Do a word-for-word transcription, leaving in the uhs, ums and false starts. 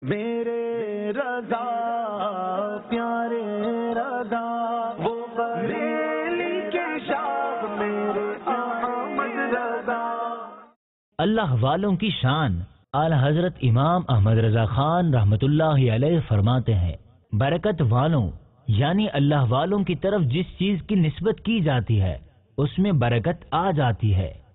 मेरे रज़ा प्यारे रज़ा वो बरेली के शाह मेरे अहमद रज़ा। अल्लाह वालों की शान आला हजरत इमाम अहमद रजा खान रहमतुल्लाहि अलैह फरमाते हैं, बरकत वालों यानी अल्लाह वालों की तरफ जिस चीज की निस्बत की जाती है उसमें बरकत आ जाती है।